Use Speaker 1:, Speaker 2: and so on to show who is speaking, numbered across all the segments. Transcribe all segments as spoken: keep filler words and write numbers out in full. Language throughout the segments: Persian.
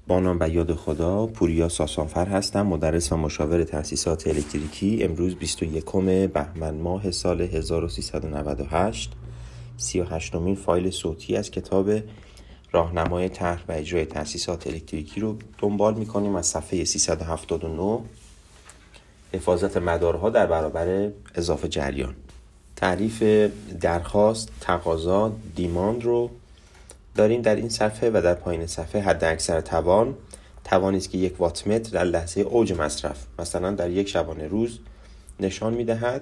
Speaker 1: با نام و یاد خدا، پوریا ساسانفر هستم، مدرس و مشاور تاسیسات الکتریکی. امروز بیست و یکم بهمن ماه سال هزار و سیصد و نود و هشت، سی و هشتمین فایل صوتی از کتاب راهنمای طرح و اجرای تاسیسات الکتریکی رو دنبال می‌کنیم از صفحه سیصد و هفتاد و نه، حفاظت مدارها در برابر اضافه جریان. تعریف درخواست، تقاضا، دیماند رو داریم در این صفحه و در پایین صفحه حد اکثر توان توانی است که یک وات متر در لحظه اوج مصرف، مثلا در یک شبانه روز، نشان می‌دهد.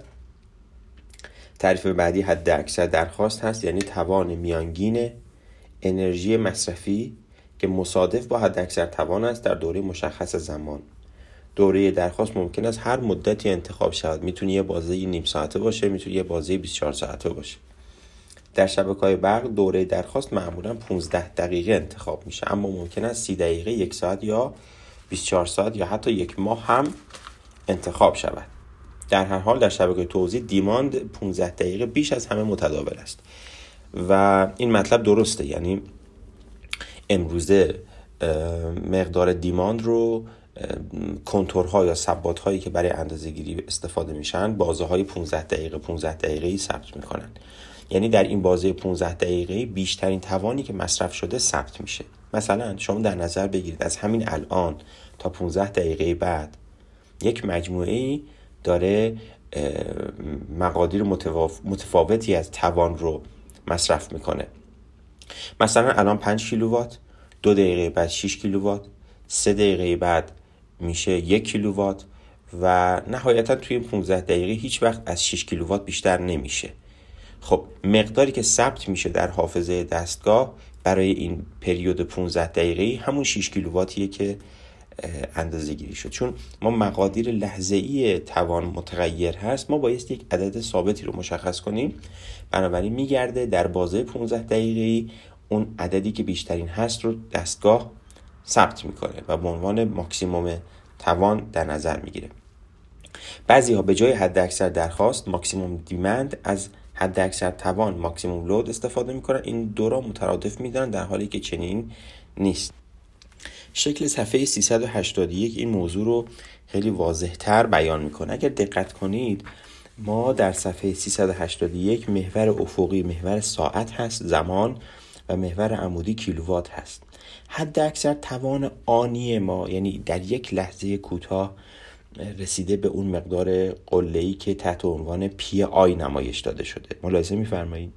Speaker 1: تعریف بعدی حد اکثر درخواست هست، یعنی توان میانگین انرژی مصرفی که مصادف با حد اکثر توان است در دوره مشخص زمان. دوره درخواست ممکن است هر مدتی انتخاب شود، میتونه یه بازه نیم ساعته باشه، میتونه یه بازه بیست و چهار ساعته باشه. در شبکه‌های برق دوره درخواست معمولاً پانزده دقیقه انتخاب میشه، اما ممکن است سی دقیقه، یک ساعت یا بیست و چهار ساعت یا حتی یک ماه هم انتخاب شود. در هر حال در شبکه توزیع دیماند پانزده دقیقه بیش از همه متداول است و این مطلب درسته. یعنی امروزه مقدار دیماند رو کنتورها یا ثبات هایی که برای اندازه‌گیری استفاده میشن بازه های پانزده دقیقه پانزده دقیقه‌ای ثبت میکنن. یعنی در این بازه پانزده دقیقه‌ای بیشترین توانی که مصرف شده ثبت میشه. مثلا شما در نظر بگیرید از همین الان تا پانزده دقیقه بعد یک مجموعه‌ای داره مقادیر متفاوتی از توان رو مصرف میکنه. مثلا الان پنج کیلووات، دو دقیقه بعد شش کیلووات، سه دقیقه بعد میشه یک کیلووات و نهایتا توی پانزده دقیقه هیچ وقت از شش کیلووات بیشتر نمیشه. خب مقداری که ثبت میشه در حافظه دستگاه برای این پریود پانزده دقیقه‌ای همون شش کیلوواتیه که اندازه گیری شد. چون ما مقادیر لحظه‌ای توان متغیر هست، ما باید یک عدد ثابتی رو مشخص کنیم، بنابراین میگرده در بازه پانزده دقیقه‌ای اون عددی که بیشترین هست رو دستگاه ثبت میکنه و به عنوان ماکسیموم توان در نظر میگیره. بعضی ها به جای حد اکثر درخواست ماکسیموم دیمند از حد اکثر توان ماکسیموم لود استفاده میکنن. این دو را مترادف میدونن در حالی که چنین نیست. شکل صفحه سیصد و هشتاد و یک این موضوع رو خیلی واضح‌تر بیان میکنه. اگر دقت کنید ما در صفحه سیصد و هشتاد و یک محور افقی محور ساعت هست، زمان، و محور عمودی کیلووات هست. حد اکثر توان آنی ما یعنی در یک لحظه کوتاه رسیده به اون مقدار قله‌ای که تحت عنوان پی آی نمایش داده شده. ملاحظه می‌فرمایید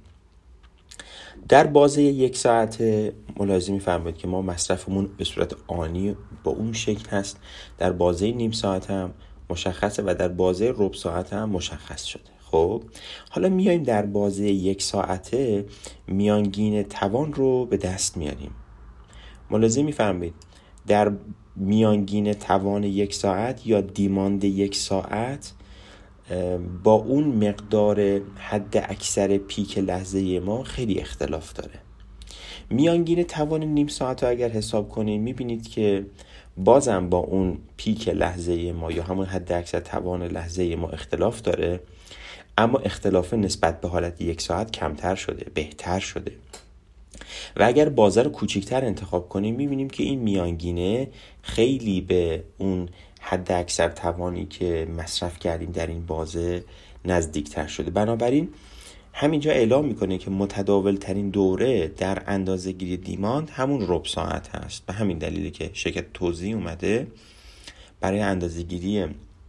Speaker 1: در بازه یک ساعت ملاحظه می‌فرمایید که ما مصرفمون به صورت آنی با اون شکل هست. در بازه نیم ساعت هم مشخصه و در بازه ربع ساعت هم مشخص شده. خب حالا میایم در بازه یک ساعته میانگین توان رو به دست میاریم. ملاحظه می‌فرمایید در میانگین توان یک ساعت یا دیماند یک ساعت با اون مقدار حد اکثر پیک لحظه ما خیلی اختلاف داره. میانگین توان نیم ساعت رو اگر حساب کنید میبینید که بازم با اون پیک لحظه ما یا همون حد اکثر توان لحظه ما اختلاف داره، اما اختلاف نسبت به حالت یک ساعت کمتر شده، بهتر شده. و اگر بازه رو کوچکتر انتخاب کنیم میبینیم که این میانگینه خیلی به اون حد اکثر توانی که مصرف کردیم در این بازه نزدیکتر شده. بنابراین همینجا اعلام میکنه که متداول ترین دوره در اندازه گیری دیماند همون ربع ساعت هست. به همین دلیله که شرکت توزیع اومده برای اندازه گیری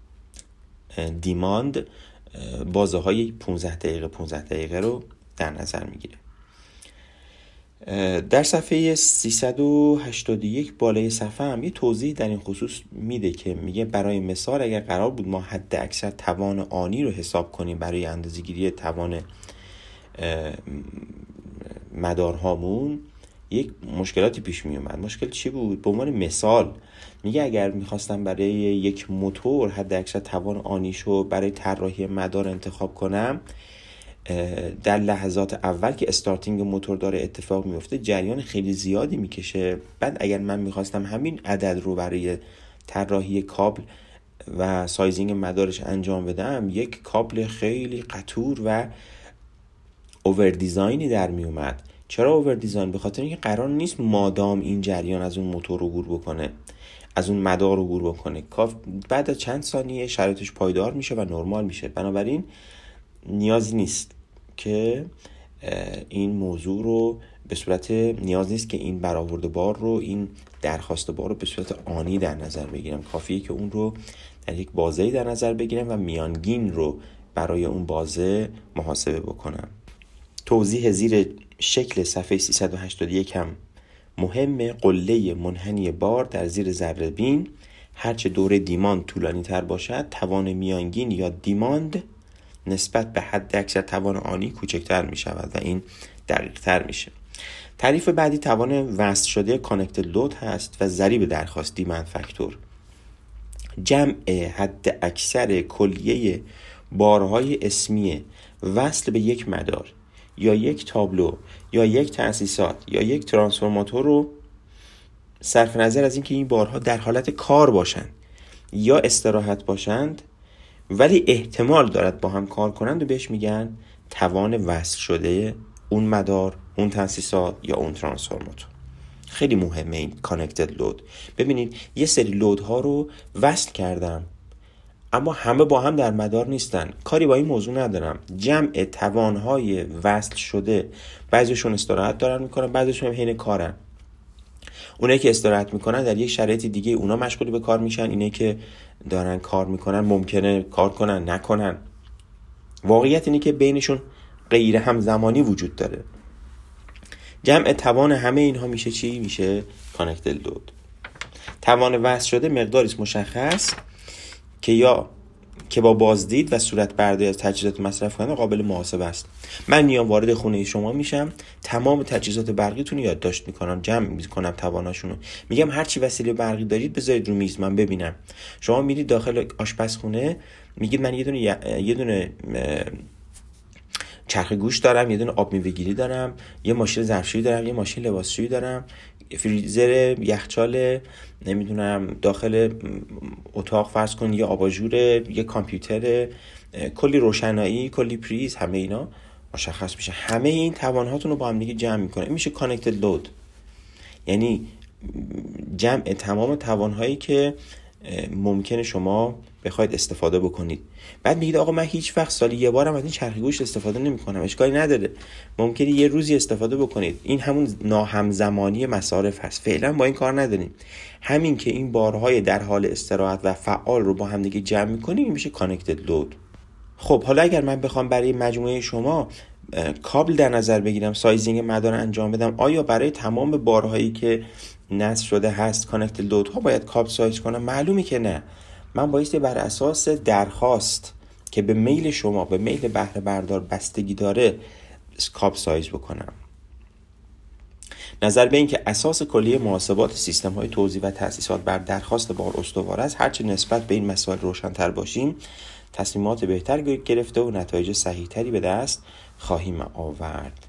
Speaker 1: دیماند بازه های پانزده دقیقه پانزده دقیقه رو در نظر میگیره. در صفحه سیصد و هشتاد و یک بالای صفحه هم یه توضیح در این خصوص میده که میگه برای مثال اگر قرار بود ما حد اکثر توان آنی رو حساب کنیم برای اندازه‌گیری توان مدارهامون، یک مشکلاتی پیش می اومد. مشکل چی بود؟ به عنوان مثال میگه اگر میخواستم برای یک موتور حد اکثر توان آنیشو برای طراحی مدار انتخاب کنم، در لحظات اول که استارتینگ موتور داره اتفاق میفته جریان خیلی زیادی میکشه. بعد اگر من میخواستم همین عدد رو برای طراحی کابل و سایزینگ مدارش انجام بدم، یک کابل خیلی قطور و اوور دیزاینی در می اومد چرا اوور دیزاین؟ به خاطر اینکه قرار نیست مادام این جریان از اون موتور عبور بکنه، از اون مدار عبور بکنه، بعد از چند ثانیه شرایطش پایدار میشه و نرمال میشه. بنابراین نیازی نیست که این موضوع رو به صورت نیاز نیست که این برآورده بار رو، این درخواست بار رو به صورت آنی در نظر بگیرم. کافیه که اون رو در یک بازه‌ای در نظر بگیرم و میانگین رو برای اون بازه محاسبه بکنم. توضیح زیر شکل صفحه سیصد و هشتاد و یک هم مهم. قله منحنی بار در زیر ذره بین، هرچه دوره دیماند طولانی تر باشد توان میانگین یا دیماند نسبت به حد اکثر توان آنی کوچکتر می شود و این دقیق تر میشه. تعریف بعدی توان وصل شده کانکتد لود هست و ضریب درخواست دیماند فاکتور. جمع حد اکثر کلیه بارهای اسمی وصل به یک مدار یا یک تابلو یا یک تأسیسات یا یک ترانسفورماتور رو صرف نظر از اینکه این بارها در حالت کار باشند یا استراحت باشند ولی احتمال دارد با هم کار کنند و بهش میگن توان وصل شده اون مدار، اون تأسیسات یا اون ترانسفورماتور. خیلی مهمه این کانکتد لود. ببینید یه سری لودها رو وصل کردم اما همه با هم در مدار نیستن، کاری با این موضوع ندارم. جمع توانهای وصل شده، بعضیشون استراحت دارن میکنن، بعضیشون هم حین کارن. اونایی که استراحت میکنن در یک شرایط دیگه اونا مشغول به کار میشن، اینایی که دارن کار میکنن ممکنه کار کنن نکنن. واقعیت اینه که بینشون غیر همزمانی وجود داره. جمع توان همه اینها میشه چی؟ میشه کانکتد لود. توان وصل شده مقداری است مشخص که یا که با بازدید و صورت برداری از تجهیزات مصرف کننده قابل محاسبه است. من میام وارد خونه شما میشم، تمام تجهیزات برقیتون رو یادداشت میکنم، جمع میکنم تواناشونو، میگم هر چی وسیله برقی دارید بذارید رو میز من ببینم. شما میرید داخل آشپزخونه میگید من یه دونه یه دونه چرخ گوش دارم، یه دونه آب میوه‌گیری دارم، یه ماشین ظرفشویی دارم، یه ماشین لباسشویی دارم، فریزر، یخچال، نمیدونم داخل اتاق فرض کن یه آباژور، یه کامپیوتر، کلی روشنایی، کلی پریز، همه اینا مشخص میشه. همه این توانهاتون رو با هم دیگه جمع میکنه، این میشه کانکتد لود. یعنی جمع تمام توانهایی که ممکنه شما بخواید استفاده بکنید. بعد میگید آقا من هیچ وقت سالی یه بارم از این چرخ گوشت استفاده نمی‌کنم، اشکالی نداره، ممکنه یه روزی استفاده بکنید. این همون ناهمزمانی مصارف هست، فعلا با این کار نداریم. همین که این بارهای در حال استراحت و فعال رو با هم دیگه جمع می‌کنیم این میشه کانکتد لود. خب حالا اگر من بخوام برای مجموعه شما کابل در نظر بگیرم، سایزینگ مدار انجام بدم، آیا برای تمام بارهایی که نصب شده هست کانکتد لود ها باید کابل سایز کنم؟ معلومه که نه. من بایستی بر اساس درخواست که به میل شما، به میل بهره بردار بستگی داره کابل سایز بکنم. نظر به این که اساس کلی محاسبات سیستم های توزیع و تأسیسات بر درخواست بار استوار است، هرچه نسبت به این مسائل روشن‌تر باشیم تصمیمات بهتر گرفته و نتایج صحیح‌تری به دست خواهیم آورد.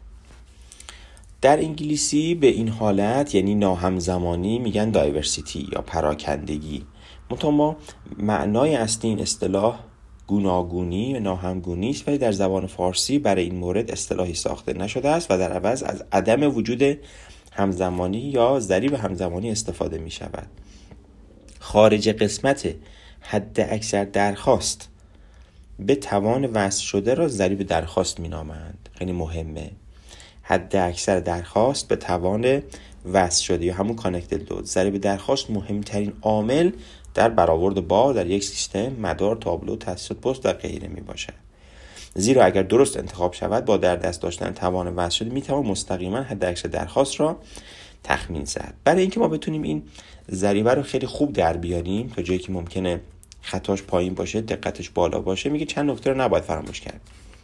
Speaker 1: در انگلیسی به این حالت یعنی ناهمزمانی میگن دایورسیتی یا پراکندگی. منتها معنای اصلی این اصطلاح گوناگونی و ناهمگونی است، ولی در زبان فارسی برای این مورد اصطلاحی ساخته نشده است و در عوض از عدم وجود همزمانی یا ضریب همزمانی استفاده می شود. خارج قسمت حد اکثر درخواست به توان وصل شده را ضریب درخواست می نامند. خیلی مهمه. حد اکثر درخواست به توان وصل شده یا همون کانکتد لود. ضریب درخواست مهمترین عامل در برآورد بار در یک سیستم مدار، تابلو، تاسیسات پست و غیره می باشد. زیرا اگر درست انتخاب شود با در دست داشتن توان وصل شده می توان مستقیما حد اکثر درخواست را تخمین زد. برای اینکه ما بتونیم این ضریبه رو خیلی خوب در بیاریم تا جایی که ممکنه خطاش پایین باشه، دقتش بالا باشه، میگه چند نکته رو نباید فراموش کرد.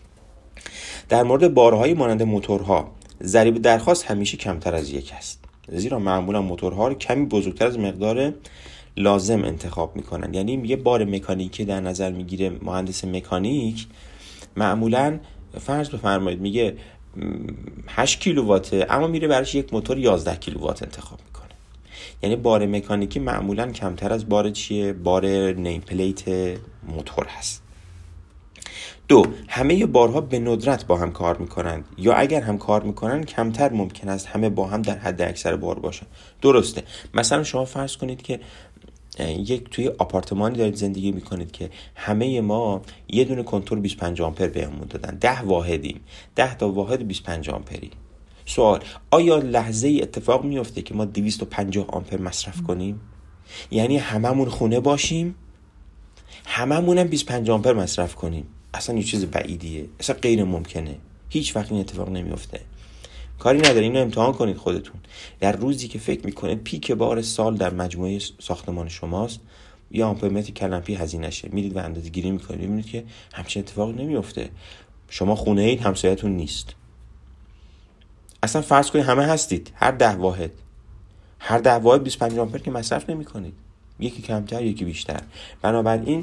Speaker 1: در مورد بارهای مانند موتورها ضریب درخواست همیشه کمتر از یک است، زیرا معمولا موتورها رو کمی بزرگتر از مقدار لازم انتخاب میکنن. یعنی یه بار مکانیکی در نظر میگیره مهندس مکانیک، معمولا فرض بفرمایید میگه هشت کیلوواته اما میره براش یک موتور یازده کیلووات انتخاب میکنه. یعنی بار مکانیکی معمولا کمتر از بار چیه؟ بار نیم پلیت موتور هست. دو، همه بارها به ندرت با هم کار میکنند یا اگر هم کار میکنند کمتر ممکن است همه با هم در حد اکثر بار باشن. درسته. مثلا شما فرض کنید که یک توی آپارتمانی دارید زندگی میکنید که همه ما یه دونه کنترل بیست و پنج آمپر بهمون دادن، ده واحدیم، ده تا واحد بیست و پنج آمپری. سوال، آیا لحظه ای اتفاق میفته که ما دویست و پنجاه آمپر مصرف کنیم؟ یعنی هممون خونه باشیم، هممون هم بیست و پنج آمپر مصرف کنیم؟ اصلا یه چیز بعیدیه، اصلا غیر ممکنه، هیچ وقت این اتفاق نمیفته. کاری نداره، اینو امتحان کنید خودتون. در روزی که فکر میکنید پیک بار سال در مجموعه ساختمان شماست، یا آمپرمتر کلمپی هزینه شه، میرید و اندازه گیری میکنید، میبینید که همچین اتفاق نمیفته. شما خونه اید، همسایه‌تون نیست. اصلا فرض کنید همه هستید، هر ده واحد هر ده واحد بیست و پنج آمپر که مصرف نمیکنید، یکی کمتر یکی بیشتر. بنابراین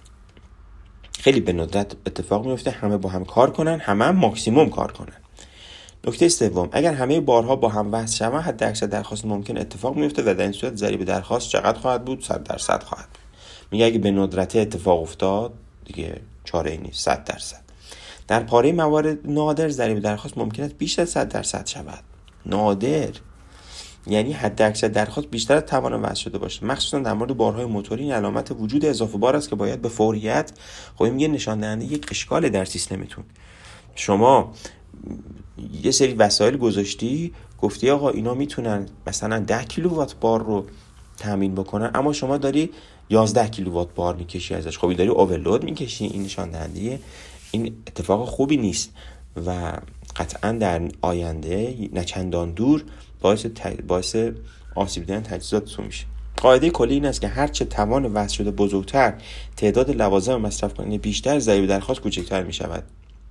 Speaker 1: خیلی به ندرت اتفاق میفته همه با هم کار کنن، همه هم ماکسیموم کار کنن. نکته سوم، اگر همه بارها با هم وصل شوند حد اکثر درخواست ممکن اتفاق میفته و در این صورت ضریب درخواست چقدر خواهد بود؟ صد درصد خواهد بود. میگه اگه به ندرت اتفاق افتاد دیگه چاره ای نیست، صد درصد. در پاره موارد نادر ضریب درخواست ممکن است بیش از صد درصد شود. نادر یعنی حد اکثر درخواست بیشتر از توان وضع شده باشه. مخصوصا در مورد بارهای موتوری این علامت وجود اضافه بار است که باید به فوریت، خب این میگه نشان دهنده یک اشکال در سیستمتون. شما یه سری وسایل گذاشتی، گفتی آقا اینا میتونن مثلا ده کیلووات بار رو تامین بکنن، اما شما داری یازده کیلووات بار میکشی ازش. خب این داری اوورلود میکشی. این نشان دهنده این اتفاق خوبی نیست و قطعا در آینده نه چندان دور باعث ت... باعث آسیب دیدن تجهیزاتتون میشه. قاعده کلی این است که هر چه توان وصل شده بزرگتر، تعداد لوازم مصرف کننده بیشتر، ضریب درخواست کوچکتر میشود.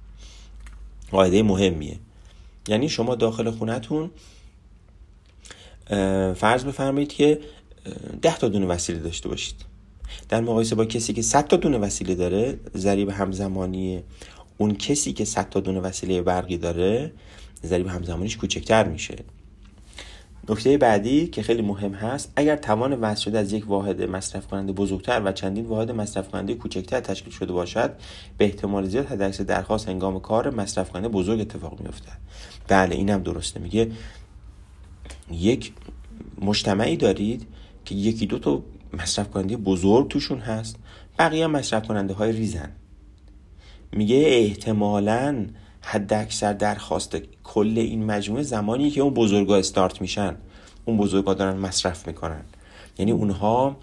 Speaker 1: قاعده مهمیه. یعنی شما داخل خونتون فرض بفرمایید که ده تا دونه وسیله داشته باشید، در مقایسه با کسی که صد تا دونه وسیله داره، ضریب همزمانی اون کسی که صد تا دونه وسیله برقی داره ضریب همزمانیش کوچکتر میشه. نکته بعدی که خیلی مهم هست، اگر توان وصل شده از یک واحد مصرف کننده بزرگتر و چندین واحد مصرف کننده کوچکتر تشکیل شده باشد، به احتمال زیاد حداکثر درخواست هنگام کار مصرف کننده بزرگ اتفاق میفته. بله اینم درسته. میگه یک مجتمعی دارید که یکی دو تا مصرف کننده بزرگ توشون هست، بقیه مصرف کننده های ریزن. میگه احتمالاً حد اکثر درخواست کل این مجموعه زمانی که اون بزرگا استارت میشن، اون بزرگا دارن مصرف میکنن. یعنی اونها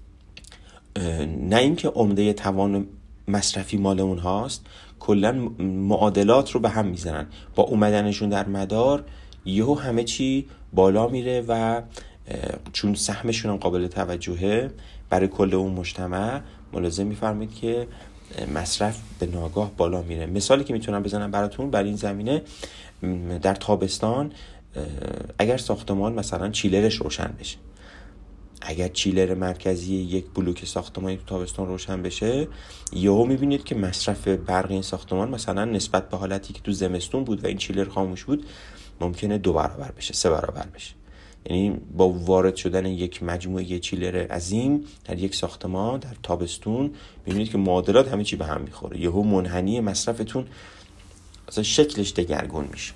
Speaker 1: نه اینکه عمده توان مصرفی مال اونهاست، کلا معادلات رو به هم میزنن. با اومدنشون در مدار یهو همه چی بالا میره و چون سهمشون هم قابل توجهه برای کل اون مجتمع، ملاحظه میفرمایید که مصرف به ناگاه بالا میره. مثالی که میتونم بزنم براتون بر این زمینه، در تابستان اگر ساختمان مثلا چیلرش روشن بشه، اگر چیلر مرکزی یک بلوک ساختمانی تو تابستان روشن بشه، یهو میبینید که مصرف برق این ساختمان مثلا نسبت به حالتی که تو زمستون بود و این چیلر خاموش بود ممکنه دو برابر بشه، سه برابر بشه. یعنی با وارد شدن یک مجموعه چیلر عظیم در یک ساختمان در تابستون می‌بینید که معادلات همه چی به هم می‌خوره. یهو منحنی مصرفتون اصلا شکلش دگرگون میشه.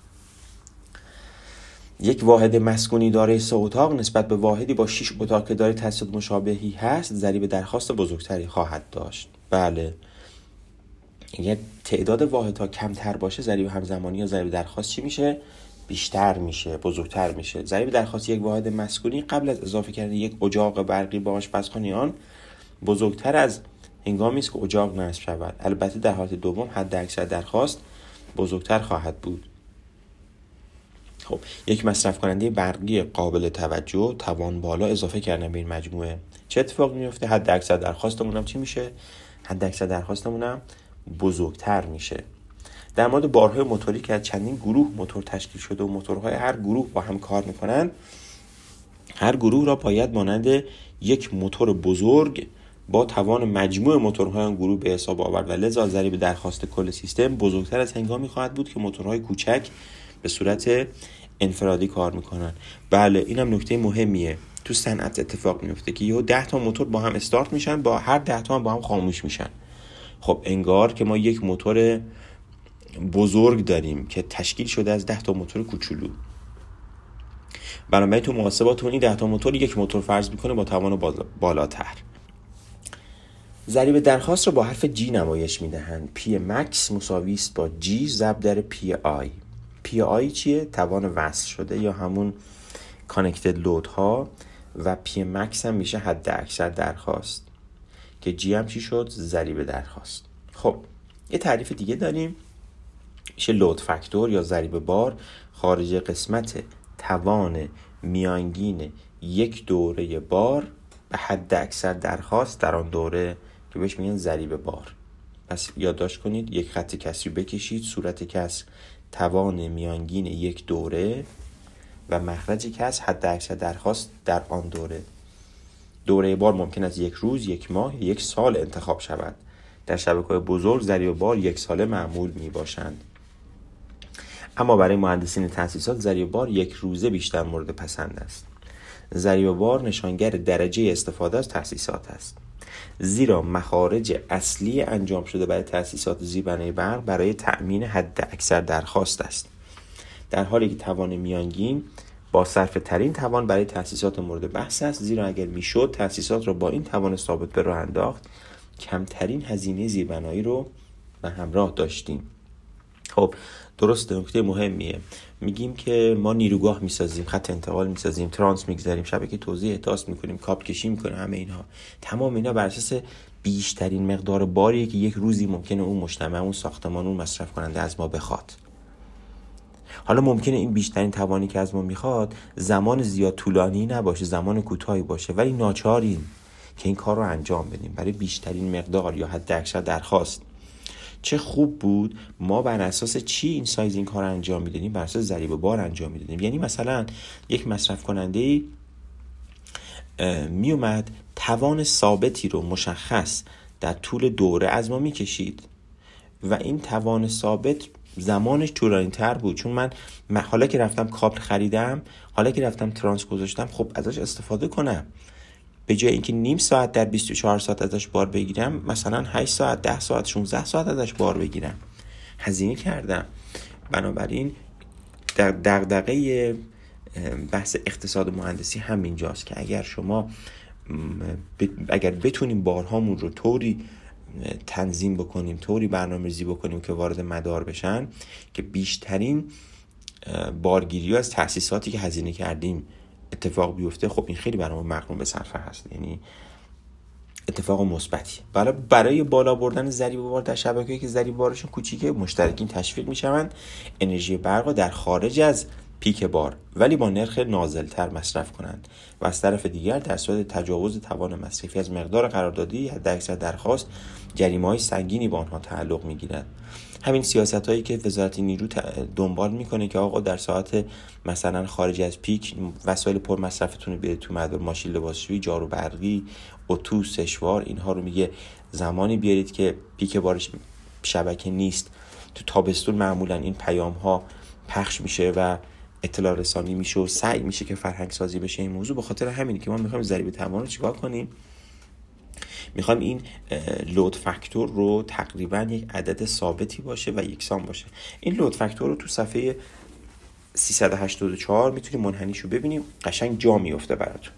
Speaker 1: یک واحد مسکونی دارای سه اتاق نسبت به واحدی با شش اتاق که داره تجهیزات مشابهی هست، ضریب درخواست بزرگتری خواهد داشت. بله. اگر تعداد واحدها کمتر باشه، ضریب همزمانی یا ضریب درخواست چی میشه؟ بیشتر میشه، بزرگتر میشه. ضریب درخواست یک واحد مسکونی قبل از اضافه کردن یک اجاق برقی با آشپزخانه آن بزرگتر از هنگامی است که اجاق نصب شود. البته در حالت دوم حد اکثر درخواست بزرگتر خواهد بود. خب یک مصرف کننده برقی قابل توجه، توان بالا اضافه کردن به این مجموعه، چه اتفاقی میفته؟ حد اکثر درخواستمون هم چی میشه؟ حد اکثر درخواستمون هم بزرگتر میشه. در مورد بارهای موتوری که از چندین گروه موتور تشکیل شده و موتورهای هر گروه با هم کار میکنن، هر گروه را باید مانند یک موتور بزرگ با توان مجموع موتورهای آن گروه به حساب آورد و لذا ضریب درخواست کل سیستم بزرگتر از هنگامی خواهد بود که موتورهای کوچک به صورت انفرادی کار میکنن. بله اینم نکته مهمیه. تو صنعت اتفاق میفته که یهو ده تا موتور با هم استارت میشن، با هر ده تا هم با هم خاموش میشن. خب انگار که ما یک موتور بزرگ داریم که تشکیل شده از ده تا موتور کوچولو. بنابراین تو محاسباتون این ده تا موتور یک موتور فرض میکنه با توان بالاتر. ضریب درخواست رو با حرف G نمایش میدهند. پی مکس مساوی است با G ضرب در پی آی. پی آی چیه؟ توان وصل شده یا همون کانکتد لود ها، و پی مکس هم میشه حد اکثر درخواست که G هم چی شد؟ ضریب درخواست. خب یه تعریف دیگه داریم، میشه لود فاکتور یا ضریب بار خارج قسمت توان میانگین یک دوره بار به حد اکثر درخواست در آن دوره که بهش میگن ضریب بار. پس یادداشت کنید، یک خط کسری بکشید، صورت کسر توان میانگین یک دوره و مخرج کسر حد اکثر درخواست در آن دوره. دوره بار ممکن است یک روز، یک ماه، یک سال انتخاب شود. در شبکه‌های بزرگ ضریب بار یک ساله معمول می باشند، اما برای مهندسین تأسیسات ضریب بار یک روزه بیشتر مورد پسند است. ضریب بار نشانگر درجه استفاده از تأسیسات است، زیرا مخارج اصلی انجام شده برای تأسیسات زیربنای برق برای تأمین حد اکثر درخواست است، در حالی که توان میانگین با صرف ترین توان برای تأسیسات مورد بحث است، زیرا اگر میشد تأسیسات را با این توان ثابت به راه انداخت کمترین هزینه زیربنایی رو به همراه داشتیم. خب درسته، نکته مهمیه. میگیم که ما نیروگاه میسازیم، خط انتقال میسازیم، ترانس میگذاریم، شبکه توزیع احداث میکنیم، کابل کشی میکنیم، همه اینها تمام اینا بر اساس بیشترین مقدار باریه که یک روزی ممکنه اون مجتمع، اون ساختمان، اون مصرف کننده از ما بخواد. حالا ممکنه این بیشترین توانی که از ما میخواد زمان زیاد طولانی نباشه، زمان کوتاهی باشه، ولی ناچاریم که این کار رو انجام بدیم برای بیشترین مقدار یا حد اکثر درخواست. چه خوب بود ما بر اساس چی این سایز این کار انجام میدادیم؟ بر اساس ضریب بار انجام میدادیم. یعنی مثلا یک مصرف کننده می اومد توان ثابتی رو مشخص در طول دوره از ما میکشید و این توان ثابت زمانش طولانی تر بود، چون من حالا که رفتم کابل خریدم، حالا که رفتم ترانس گذاشتم، خب ازش استفاده کنم. به جای اینکه نیم ساعت در بیست و چهار ساعت ازش بار بگیرم، مثلا هشت ساعت، ده ساعت، شانزده ساعت ازش بار بگیرم، هزینه کردم. بنابراین در دغدغه بحث اقتصاد مهندسی همینجاست که اگر شما اگر بتونیم بارهامون رو طوری تنظیم بکنیم، طوری برنامه‌ریزی بکنیم که وارد مدار بشن که بیشترین بارگیری از تأسیساتی که هزینه کردیم اتفاق بیفته، خب این خیلی برای ما مقرون به صرفه هست، یعنی اتفاق مثبتی. برای برای بالا بردن ضریب بار در شبکه‌ای که ضریب بارشون کوچیکه، مشترکین تشویق میشوند انرژی برق را در خارج از پیک بار ولی با نرخ نازل‌تر مصرف کنند و از طرف دیگر در صورت تجاوز توان مصرفی از مقدار قراردادی حداکثر درخواست جریمه‌های سنگینی با آنها تعلق می‌گیرد. همین سیاستایی که وزارت نیرو دنبال میکنه که آقا در ساعت مثلا خارج از پیک وسایل پر مصرفتون رو بیارید تو مدار، ماشین لباسشویی، جارو برقی، اتو، سشوار، اینها رو میگه زمانی بیارید که پیک بارش شبکه نیست. تو تابستون معمولا این پیام ها پخش میشه و اطلاع رسانی میشه و سعی میشه که فرهنگ سازی بشه این موضوع. به خاطر همینه که ما میخوایم ضریب توان رو چیکار کنیم؟ میخوایم این لود فاکتور رو تقریبا یک عدد ثابتی باشه و یکسان باشه. این لود فاکتور رو تو صفحه سیصد و هشتاد و چهار میتونیم منحنیشو ببینیم، قشنگ جا میفته براتون.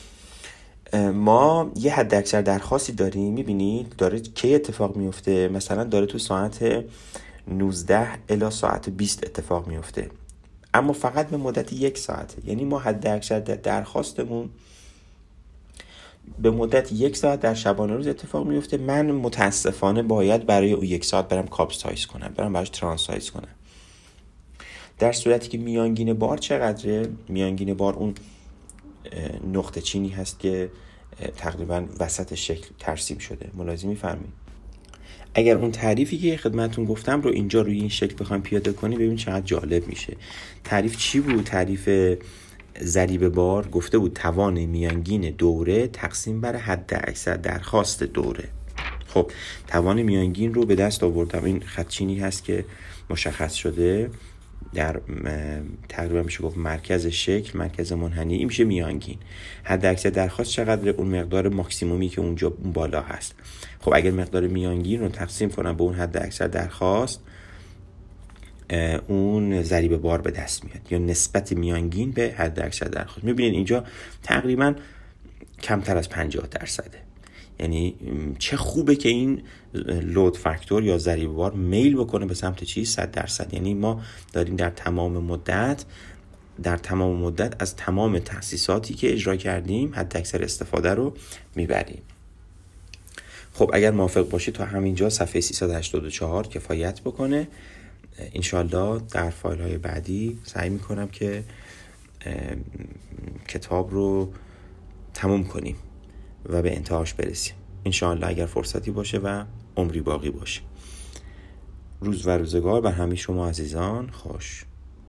Speaker 1: ما یه حد اکثر درخواستی داریم، میبینید داره کی اتفاق میفته؟ مثلا داره تو ساعت نوزده الی ساعت بیست اتفاق میفته، اما فقط به مدت یک ساعته. یعنی ما حد اکثر درخواستمون به مدت یک ساعت در شبانه روز اتفاق میفته. من متاسفانه باید برای اون یک ساعت برم کابل سایز کنم، برم براش ترانس سایز کنم. در صورتی که میانگین بار چقدره؟ میانگین بار اون نقطه چینی هست که تقریبا وسط شکل ترسیم شده. ملاحظه می‌فرمایید؟ اگر اون تعریفی که خدمتتون گفتم رو اینجا روی این شکل بخوام پیاده کنی، ببین چقدر جالب میشه. تعریف چی بود؟ تعریف ضریب بار گفته بود توان میانگین دوره تقسیم بر حد اکثر درخواست دوره. خب توان میانگین رو به دست آوردم، این خط چینی هست که مشخص شده، در تقریبا میشه گفت مرکز شکل، مرکز منحنی، این میشه میانگین. حد اکثر درخواست چقدره؟ اون مقدار ماکسیمومی که اونجا بالا هست. خب اگر مقدار میانگین رو تقسیم کنم به اون حد اکثر درخواست، اون ضریب بار به دست میاد، یا نسبت میانگین به حد اکثر درخواست. میبینید اینجا تقریبا کمتر از پنجاه درصده. یعنی چه خوبه که این لود فاکتور یا ضریب بار میل بکنه به سمت چی؟ صد درصد. یعنی ما داریم در تمام مدت در تمام مدت از تمام تأسیساتی که اجرا کردیم حد اکثر استفاده رو میبریم. خب اگر موافق باشید تا همینجا صفحه سیصد و هشتاد و چهار کفایت بکنه. انشالله در فایل های بعدی سعی میکنم که کتاب رو تموم کنیم و به انتهاش برسیم انشالله، اگر فرصتی باشه و عمری باقی باشه. روز و روزگار بر همه شما عزیزان خوش.